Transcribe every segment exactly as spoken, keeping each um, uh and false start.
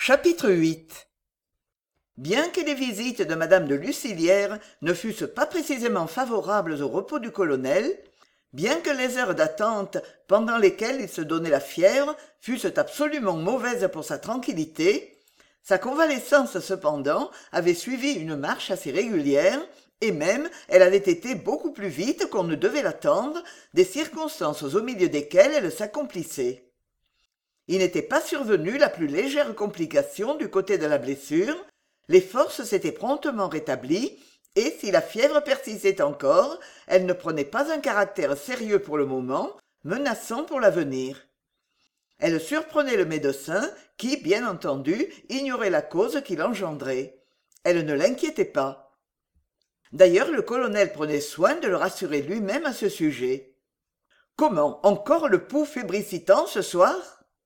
Chapitre huit. Bien que les visites de madame de Lucilière ne fussent pas précisément favorables au repos du colonel, bien que les heures d'attente pendant lesquelles il se donnait la fièvre fussent absolument mauvaises pour sa tranquillité, sa convalescence cependant avait suivi une marche assez régulière, et même elle avait été beaucoup plus vite qu'on ne devait l'attendre, des circonstances au milieu desquelles elle s'accomplissait. Il n'était pas survenu la plus légère complication du côté de la blessure, les forces s'étaient promptement rétablies, et si la fièvre persistait encore, elle ne prenait pas un caractère sérieux pour le moment, menaçant pour l'avenir. Elle surprenait le médecin, qui, bien entendu, ignorait la cause qui l'engendrait. Elle ne l'inquiétait pas. D'ailleurs, le colonel prenait soin de le rassurer lui-même à ce sujet. « Comment, encore le pouls fébricitant ce soir ?»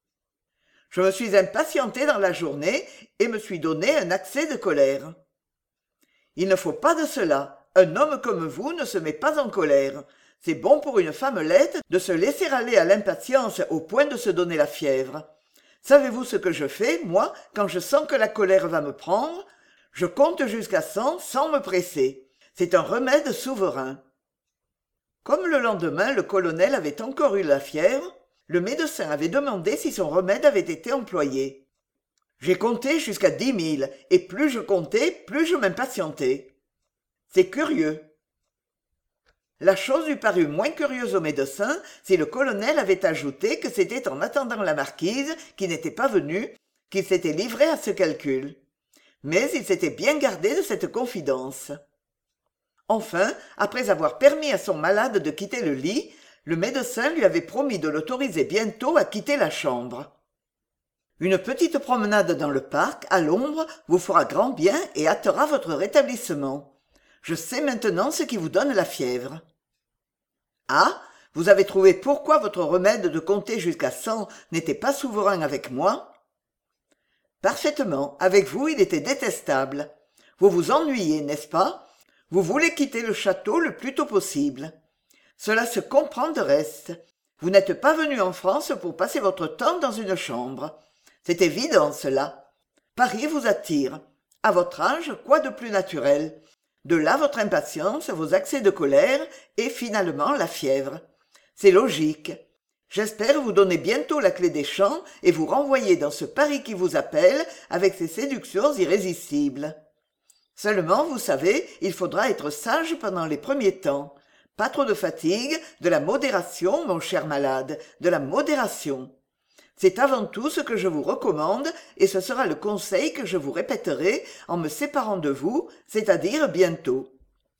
Je me suis impatienté dans la journée et me suis donné un accès de colère. Il ne faut pas de cela. Un homme comme vous ne se met pas en colère. C'est bon pour une femmelette de se laisser aller à l'impatience au point de se donner la fièvre. Savez-vous ce que je fais, moi, quand je sens que la colère va me prendre? Je compte jusqu'à cent sans me presser. C'est un remède souverain. Comme le lendemain, le colonel avait encore eu la fièvre, le médecin avait demandé si son remède avait été employé. J'ai compté jusqu'à dix mille, et plus je comptais, plus je m'impatientais. C'est curieux. La chose eût paru moins curieuse au médecin si le colonel avait ajouté que c'était en attendant la marquise, qui n'était pas venue, qu'il s'était livré à ce calcul. Mais il s'était bien gardé de cette confidence. Enfin, après avoir permis à son malade de quitter le lit, le médecin lui avait promis de l'autoriser bientôt à quitter la chambre. Une petite promenade dans le parc, à l'ombre, vous fera grand bien et hâtera votre rétablissement. Je sais maintenant ce qui vous donne la fièvre. Ah, vous avez trouvé pourquoi votre remède de compter jusqu'à cent n'était pas souverain avec moi? Parfaitement, avec vous il était détestable. Vous vous ennuyez, n'est-ce pas? Vous voulez quitter le château le plus tôt possible. Cela se comprend de reste. Vous n'êtes pas venu en France pour passer votre temps dans une chambre. C'est évident, cela. Paris vous attire. À votre âge, quoi de plus naturel? De là votre impatience, vos accès de colère et finalement la fièvre. C'est logique. J'espère vous donner bientôt la clé des champs et vous renvoyer dans ce Paris qui vous appelle avec ses séductions irrésistibles. Seulement, vous savez, il faudra être sage pendant les premiers temps. Pas trop de fatigue, de la modération, mon cher malade, de la modération. C'est avant tout ce que je vous recommande, et ce sera le conseil que je vous répéterai en me séparant de vous, c'est-à-dire bientôt.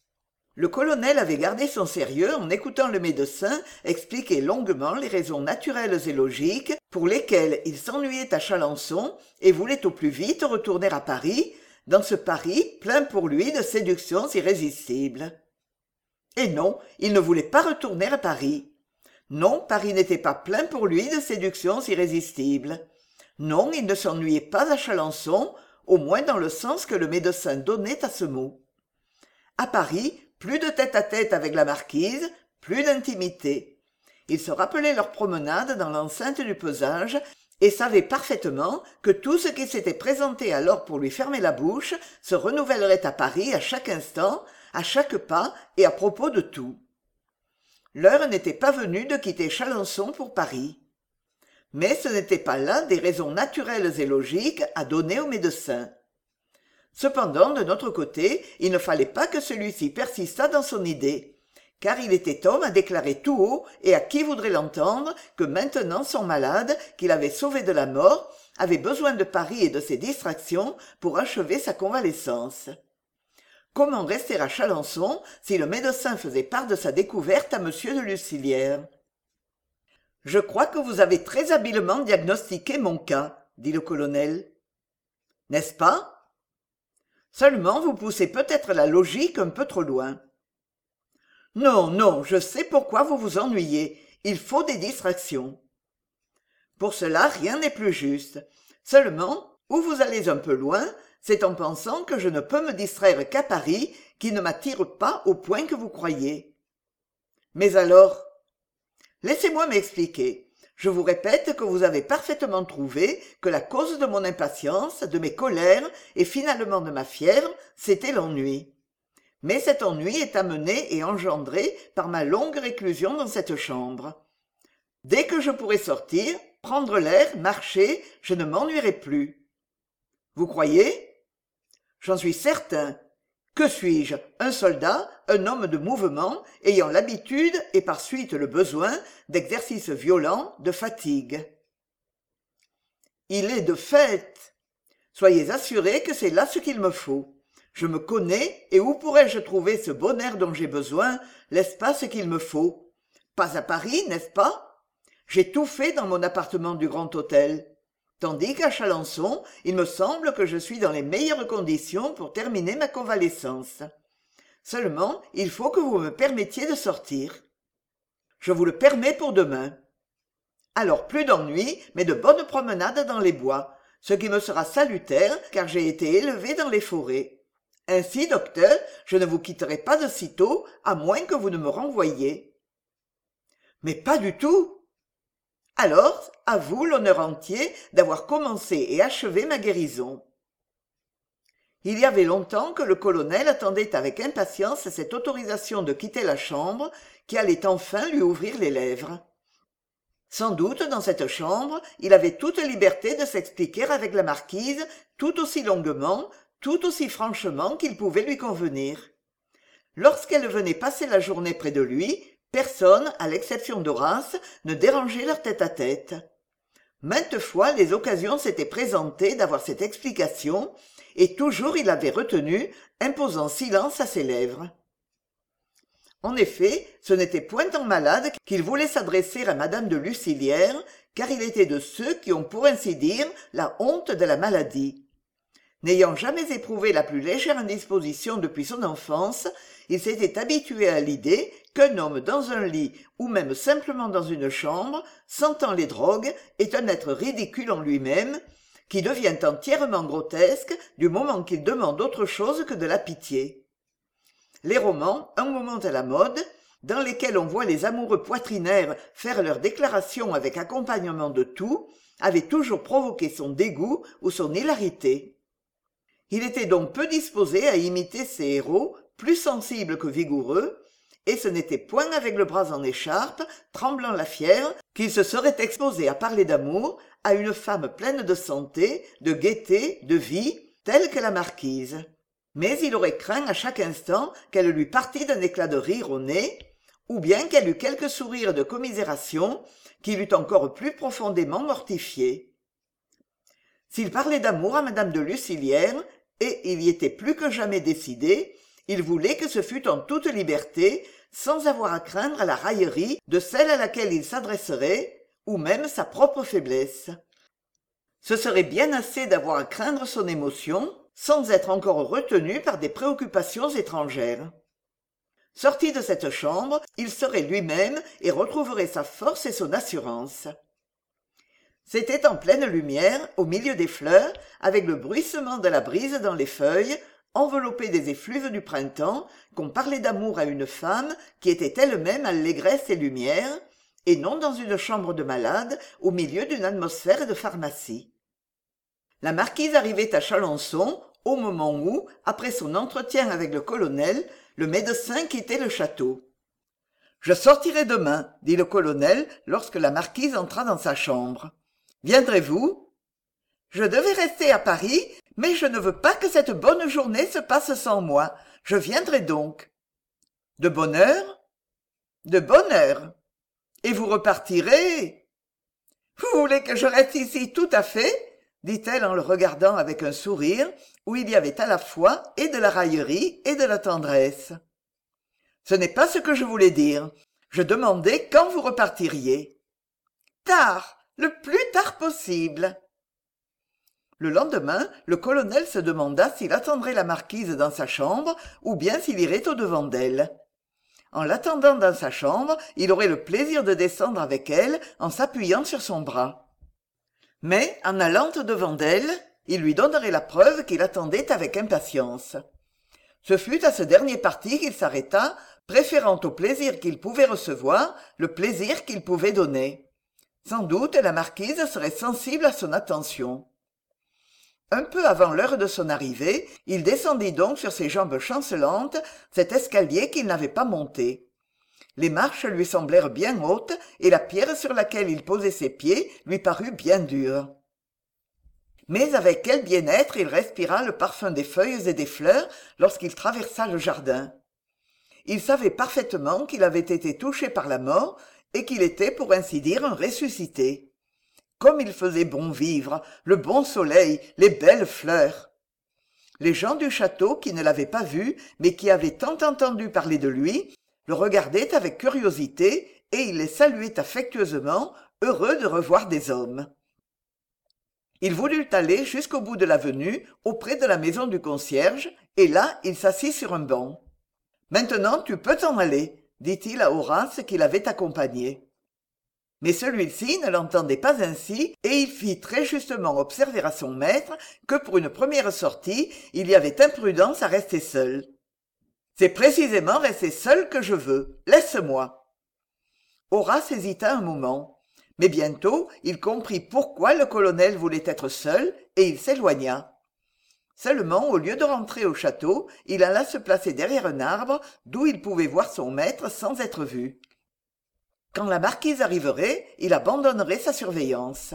Le colonel avait gardé son sérieux en écoutant le médecin expliquer longuement les raisons naturelles et logiques pour lesquelles il s'ennuyait à Chalençon et voulait au plus vite retourner à Paris, dans ce Paris plein pour lui de séductions irrésistibles. Et non, il ne voulait pas retourner à Paris. Non, Paris n'était pas plein pour lui de séductions irrésistibles. Non, il ne s'ennuyait pas à Chalençon, au moins dans le sens que le médecin donnait à ce mot. À Paris, plus de tête-à-tête avec la marquise, plus d'intimité. Il se rappelait leur promenade dans l'enceinte du pesage et savait parfaitement que tout ce qui s'était présenté alors pour lui fermer la bouche se renouvellerait à Paris à chaque instant, à chaque pas et à propos de tout. L'heure n'était pas venue de quitter Chalençon pour Paris. Mais ce n'était pas là des raisons naturelles et logiques à donner au médecin. Cependant, de notre côté, il ne fallait pas que celui-ci persistât dans son idée, car il était homme à déclarer tout haut et à qui voudrait l'entendre que maintenant son malade, qu'il avait sauvé de la mort, avait besoin de Paris et de ses distractions pour achever sa convalescence. Comment rester à Chalençon si le médecin faisait part de sa découverte à monsieur de Lucilière? « Je crois que vous avez très habilement diagnostiqué mon cas, » dit le colonel. « N'est-ce pas? Seulement vous poussez peut-être la logique un peu trop loin. »« Non, non, je sais pourquoi vous vous ennuyez. Il faut des distractions. »« Pour cela, rien n'est plus juste. Seulement, où vous allez un peu loin, c'est en pensant que je ne peux me distraire qu'à Paris, qui ne m'attire pas au point que vous croyez. Mais alors, laissez-moi m'expliquer. Je vous répète que vous avez parfaitement trouvé que la cause de mon impatience, de mes colères et finalement de ma fièvre, c'était l'ennui. Mais cet ennui est amené et engendré par ma longue réclusion dans cette chambre. Dès que je pourrai sortir, prendre l'air, marcher, je ne m'ennuierai plus. Vous croyez ? J'en suis certain. Que suis-je ? Un soldat, un homme de mouvement, ayant l'habitude et par suite le besoin d'exercices violents, de fatigue. Il est de fait. Soyez assurés que c'est là ce qu'il me faut. Je me connais, et où pourrais-je trouver ce bon air dont j'ai besoin, l'espace qu'il me faut ? Pas à Paris, n'est-ce pas ? J'ai tout fait dans mon appartement du Grand Hôtel. Tandis qu'à Chalençon, il me semble que je suis dans les meilleures conditions pour terminer ma convalescence. Seulement, il faut que vous me permettiez de sortir. Je vous le permets pour demain. Alors plus d'ennui, mais de bonnes promenades dans les bois, ce qui me sera salutaire car j'ai été élevé dans les forêts. Ainsi, docteur, je ne vous quitterai pas de sitôt, à moins que vous ne me renvoyiez. Mais pas du tout. Alors, à vous l'honneur entier d'avoir commencé et achevé ma guérison. Il y avait longtemps que le colonel attendait avec impatience cette autorisation de quitter la chambre qui allait enfin lui ouvrir les lèvres. Sans doute, dans cette chambre, il avait toute liberté de s'expliquer avec la marquise tout aussi longuement, tout aussi franchement qu'il pouvait lui convenir. Lorsqu'elle venait passer la journée près de lui, personne, à l'exception d'Horace, ne dérangeait leur tête-à-tête. Maintes fois, les occasions s'étaient présentées d'avoir cette explication, et toujours il avait retenu, imposant silence à ses lèvres. En effet, ce n'était point en malade qu'il voulait s'adresser à madame de Lucilière, car il était de ceux qui ont pour ainsi dire la honte de la maladie. N'ayant jamais éprouvé la plus légère indisposition depuis son enfance, il s'était habitué à l'idée qu'un homme dans un lit ou même simplement dans une chambre, sentant les drogues, est un être ridicule en lui-même, qui devient entièrement grotesque du moment qu'il demande autre chose que de la pitié. Les romans, un moment à la mode, dans lesquels on voit les amoureux poitrinaires faire leurs déclarations avec accompagnement de tout, avaient toujours provoqué son dégoût ou son hilarité. Il était donc peu disposé à imiter ses héros, plus sensibles que vigoureux, et ce n'était point avec le bras en écharpe, tremblant la fièvre, qu'il se serait exposé à parler d'amour à une femme pleine de santé, de gaieté, de vie, telle que la marquise. Mais il aurait craint à chaque instant qu'elle lui partît d'un éclat de rire au nez, ou bien qu'elle eût quelque sourire de commisération qui l'eût encore plus profondément mortifié. S'il parlait d'amour à madame de Lucilière, et il y était plus que jamais décidé, il voulait que ce fût en toute liberté, sans avoir à craindre la raillerie de celle à laquelle il s'adresserait, ou même sa propre faiblesse. Ce serait bien assez d'avoir à craindre son émotion, sans être encore retenu par des préoccupations étrangères. Sorti de cette chambre, il serait lui-même et retrouverait sa force et son assurance. C'était en pleine lumière, au milieu des fleurs, avec le bruissement de la brise dans les feuilles, enveloppé des effluves du printemps, qu'on parlait d'amour à une femme qui était elle-même allégresse et lumière, et non dans une chambre de malade, au milieu d'une atmosphère de pharmacie. La marquise arrivait à Chalençon, au moment où, après son entretien avec le colonel, le médecin quittait le château. « Je sortirai demain, dit le colonel lorsque la marquise entra dans sa chambre. Viendrez-vous ? Je devais rester à Paris, mais je ne veux pas que cette bonne journée se passe sans moi. Je viendrai donc. De bonne heure ? De bonne heure. Et vous repartirez ? Vous voulez que je reste ici tout à fait ? Dit-elle en le regardant avec un sourire où il y avait à la fois et de la raillerie et de la tendresse. Ce n'est pas ce que je voulais dire. Je demandais quand vous repartiriez. Tard, le plus tard possible. Le lendemain, le colonel se demanda s'il attendrait la marquise dans sa chambre ou bien s'il irait au-devant d'elle. En l'attendant dans sa chambre, il aurait le plaisir de descendre avec elle en s'appuyant sur son bras. Mais, en allant au-devant d'elle, il lui donnerait la preuve qu'il attendait avec impatience. Ce fut à ce dernier parti qu'il s'arrêta, préférant au plaisir qu'il pouvait recevoir le plaisir qu'il pouvait donner. Sans doute la marquise serait sensible à son attention. Un peu avant l'heure de son arrivée, il descendit donc sur ses jambes chancelantes cet escalier qu'il n'avait pas monté. Les marches lui semblèrent bien hautes et la pierre sur laquelle il posait ses pieds lui parut bien dure. Mais avec quel bien-être il respira le parfum des feuilles et des fleurs lorsqu'il traversa le jardin. Il savait parfaitement qu'il avait été touché par la mort et qu'il était pour ainsi dire un ressuscité. Comme il faisait bon vivre, le bon soleil, les belles fleurs. Les gens du château qui ne l'avaient pas vu, mais qui avaient tant entendu parler de lui, le regardaient avec curiosité et il les saluait affectueusement, heureux de revoir des hommes. Il voulut aller jusqu'au bout de l'avenue, auprès de la maison du concierge, et là il s'assit sur un banc. « Maintenant tu peux t'en aller, » dit-il à Horace qui l'avait accompagné. Mais celui-ci ne l'entendait pas ainsi, et il fit très justement observer à son maître que pour une première sortie, il y avait imprudence à rester seul. « C'est précisément rester seul que je veux. Laisse-moi. » Horace hésita un moment, mais bientôt il comprit pourquoi le colonel voulait être seul, et il s'éloigna. Seulement, au lieu de rentrer au château, il alla se placer derrière un arbre d'où il pouvait voir son maître sans être vu. Quand la marquise arriverait, il abandonnerait sa surveillance.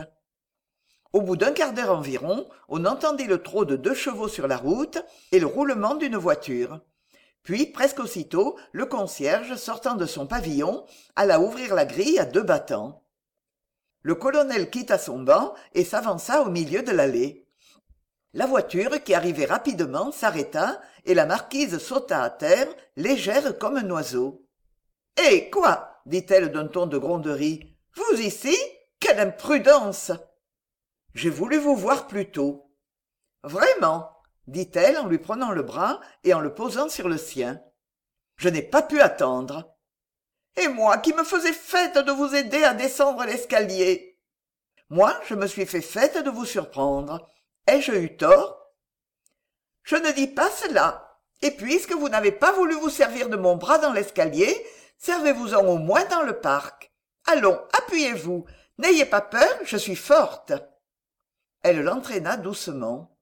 Au bout d'un quart d'heure environ, on entendit le trot de deux chevaux sur la route et le roulement d'une voiture. Puis, presque aussitôt, le concierge, sortant de son pavillon, alla ouvrir la grille à deux battants. Le colonel quitta son banc et s'avança au milieu de l'allée. La voiture, qui arrivait rapidement, s'arrêta et la marquise sauta à terre, légère comme un oiseau. « Eh, quoi ?» dit-elle d'un ton de gronderie. « Vous ici ? Quelle imprudence !»« J'ai voulu vous voir plus tôt. »« Vraiment ?» dit-elle en lui prenant le bras et en le posant sur le sien. « Je n'ai pas pu attendre. »« Et moi qui me faisais fête de vous aider à descendre l'escalier !»« Moi, je me suis fait fête de vous surprendre. Ai-je eu tort ? » ?»« Je ne dis pas cela. Et puisque vous n'avez pas voulu vous servir de mon bras dans l'escalier, servez-vous-en au moins dans le parc. Allons, appuyez-vous. N'ayez pas peur, je suis forte. » Elle l'entraîna doucement.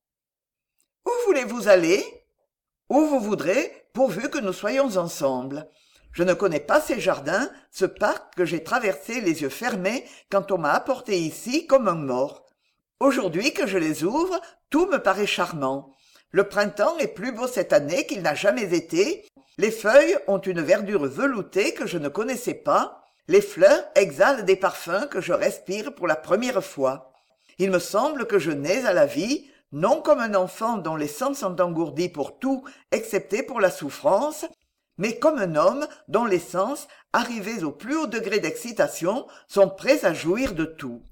« Où voulez-vous aller ? » ?»« Où vous voudrez, pourvu que nous soyons ensemble. Je ne connais pas ces jardins, ce parc que j'ai traversé les yeux fermés quand on m'a apporté ici comme un mort. Aujourd'hui que je les ouvre, tout me paraît charmant. Le printemps est plus beau cette année qu'il n'a jamais été. Les feuilles ont une verdure veloutée que je ne connaissais pas. Les fleurs exhalent des parfums que je respire pour la première fois. Il me semble que je nais à la vie, non comme un enfant dont les sens sont engourdis pour tout, excepté pour la souffrance, mais comme un homme dont les sens, arrivés au plus haut degré d'excitation, sont prêts à jouir de tout.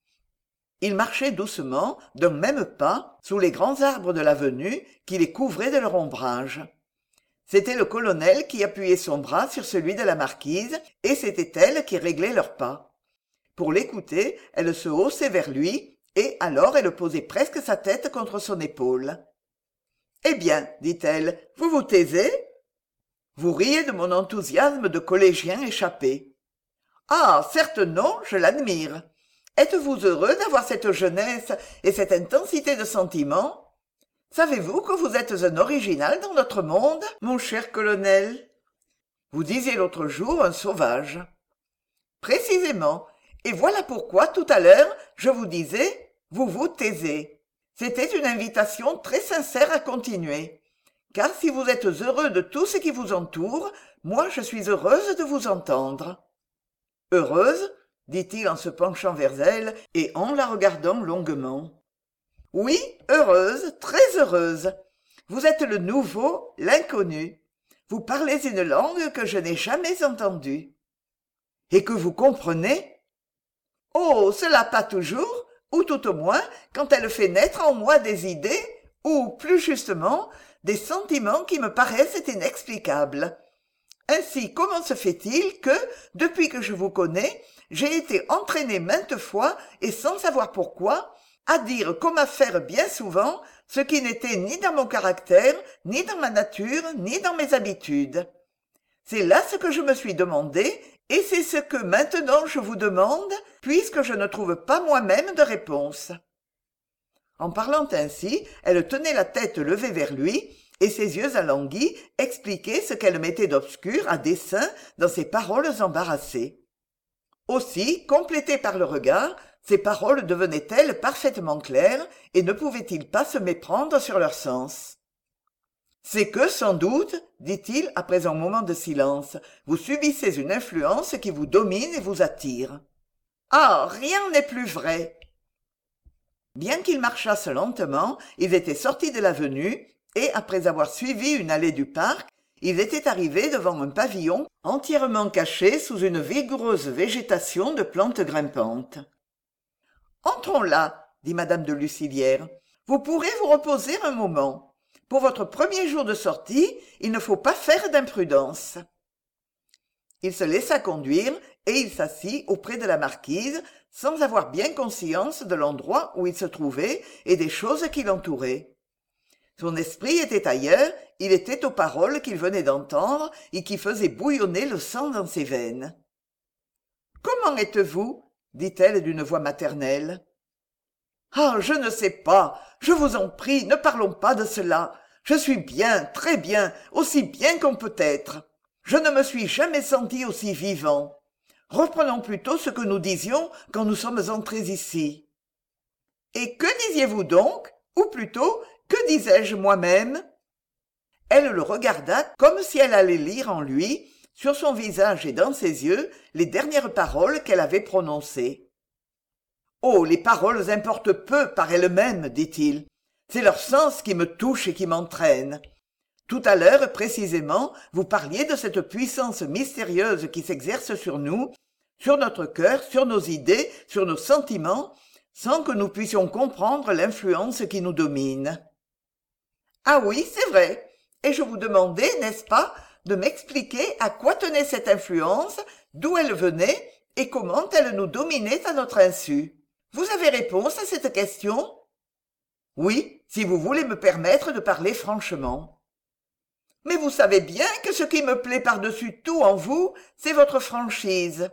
Ils marchaient doucement, d'un même pas, sous les grands arbres de l'avenue qui les couvraient de leur ombrage. C'était le colonel qui appuyait son bras sur celui de la marquise, et c'était elle qui réglait leurs pas. Pour l'écouter, elle se haussait vers lui, et alors elle posait presque sa tête contre son épaule. « Eh bien, dit-elle, vous vous taisez ? Vous riez de mon enthousiasme de collégien échappé. Ah, certes non, je l'admire. Êtes-vous heureux d'avoir cette jeunesse et cette intensité de sentiment ? Savez-vous que vous êtes un original dans notre monde, mon cher colonel ? Vous disiez l'autre jour un sauvage. Précisément, et voilà pourquoi tout à l'heure je vous disais, vous vous taisez. C'était une invitation très sincère à continuer. Car si vous êtes heureux de tout ce qui vous entoure, moi je suis heureuse de vous entendre. Heureuse ? dit-il en se penchant vers elle et en la regardant longuement. « Oui, heureuse, très heureuse. Vous êtes le nouveau, l'inconnu. Vous parlez une langue que je n'ai jamais entendue. Et que vous comprenez ? Oh, cela pas toujours, ou tout au moins quand elle fait naître en moi des idées, ou, plus justement, des sentiments qui me paraissent inexplicables. Ainsi, comment se fait-il que, depuis que je vous connais, j'ai été entraîné maintes fois, et sans savoir pourquoi, à dire comme à faire bien souvent ce qui n'était ni dans mon caractère, ni dans ma nature, ni dans mes habitudes. C'est là ce que je me suis demandé, Et c'est ce que maintenant je vous demande, puisque je ne trouve pas moi-même de réponse. En parlant ainsi, elle tenait la tête levée vers lui, et ses yeux alanguis expliquaient ce qu'elle mettait d'obscur à dessein dans ses paroles embarrassées. Aussi, complétées par le regard, ses paroles devenaient-elles parfaitement claires, et ne pouvait-il pas se méprendre sur leur sens. C'est que, sans doute, dit-il après un moment de silence, vous subissez une influence qui vous domine et vous attire. Ah, rien n'est plus vrai. Bien qu'ils marchassent lentement, ils étaient sortis de l'avenue, et, après avoir suivi une allée du parc, ils étaient arrivés devant un pavillon entièrement caché sous une vigoureuse végétation de plantes grimpantes. « Entrons là, dit madame de Lucivière. Vous pourrez vous reposer un moment. Pour votre premier jour de sortie, il ne faut pas faire d'imprudence. » Il se laissa conduire et il s'assit auprès de la marquise, sans avoir bien conscience de l'endroit où il se trouvait et des choses qui l'entouraient. Son esprit était ailleurs, il était aux paroles qu'il venait d'entendre et qui faisaient bouillonner le sang dans ses veines. « Comment êtes-vous » dit-elle d'une voix maternelle. « Ah, je ne sais pas, je vous en prie, ne parlons pas de cela. Je suis bien, très bien, aussi bien qu'on peut être. Je ne me suis jamais senti aussi vivant. Reprenons plutôt ce que nous disions quand nous sommes entrés ici. »« Et que disiez-vous donc ? Ou plutôt, que disais-je moi-même » Elle le regarda comme si elle allait lire en lui, sur son visage et dans ses yeux, les dernières paroles qu'elle avait prononcées. « Oh, les paroles importent peu par elles-mêmes, dit-il. C'est leur sens qui me touche et qui m'entraîne. Tout à l'heure, précisément, vous parliez de cette puissance mystérieuse qui s'exerce sur nous, sur notre cœur, sur nos idées, sur nos sentiments, sans que nous puissions comprendre l'influence qui nous domine. Ah oui, c'est vrai. Et je vous demandais, n'est-ce pas, de m'expliquer à quoi tenait cette influence, d'où elle venait et comment elle nous dominait à notre insu. Vous avez réponse à cette question ? Oui, si vous voulez me permettre de parler franchement. Mais vous savez bien que ce qui me plaît par-dessus tout en vous, c'est votre franchise.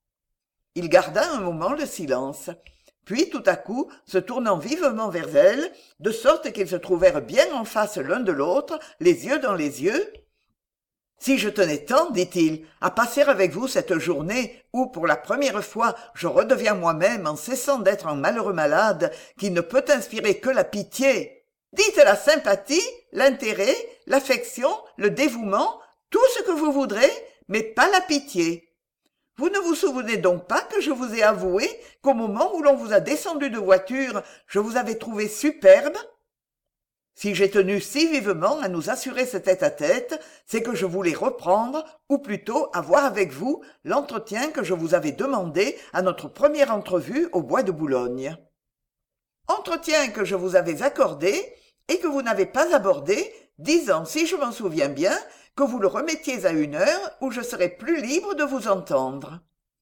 Il garda un moment le silence. Puis, tout à coup, se tournant vivement vers elle, de sorte qu'ils se trouvèrent bien en face l'un de l'autre, les yeux dans les yeux. « Si je tenais tant, dit-il, à passer avec vous cette journée où, pour la première fois, je redeviens moi-même en cessant d'être un malheureux malade qui ne peut inspirer que la pitié. Dites la sympathie, l'intérêt, l'affection, le dévouement, tout ce que vous voudrez, mais pas la pitié. Vous ne vous souvenez donc pas que je vous ai avoué qu'au moment où l'on vous a descendu de voiture, je vous avais trouvé superbe ? Si j'ai tenu si vivement à nous assurer ce tête-à-tête, c'est que je voulais reprendre, ou plutôt avoir avec vous, l'entretien que je vous avais demandé à notre première entrevue au bois de Boulogne. Entretien que je vous avais accordé et que vous n'avez pas abordé, disant, si je m'en souviens bien, que vous le remettiez à une heure où je serais plus libre de vous entendre.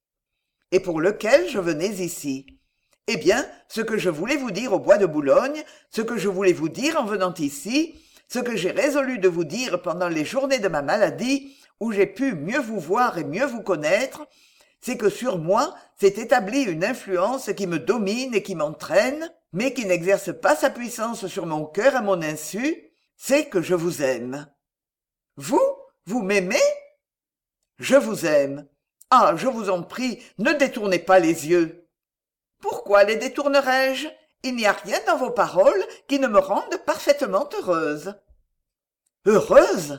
Et pour lequel je venais ici. Eh bien, ce que je voulais vous dire au bois de Boulogne, ce que je voulais vous dire en venant ici, ce que j'ai résolu de vous dire pendant les journées de ma maladie, où j'ai pu mieux vous voir et mieux vous connaître, c'est que sur moi s'est établie une influence qui me domine et qui m'entraîne, mais qui n'exerce pas sa puissance sur mon cœur à mon insu, c'est que je vous aime. Vous, vous m'aimez ? Je vous aime. Ah, je vous en prie, ne détournez pas les yeux. Pourquoi les détournerais-je ? Il n'y a rien dans vos paroles qui ne me rende parfaitement heureuse. Heureuse ?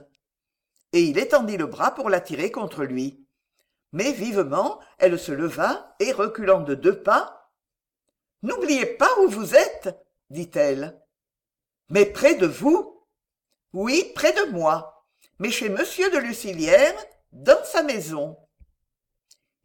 Et il étendit le bras pour l'attirer contre lui. Mais vivement, elle se leva et, reculant de deux pas, « N'oubliez pas où vous êtes, dit-elle. Mais près de vous ? Oui, près de moi, mais chez monsieur de Lucilière, dans sa maison.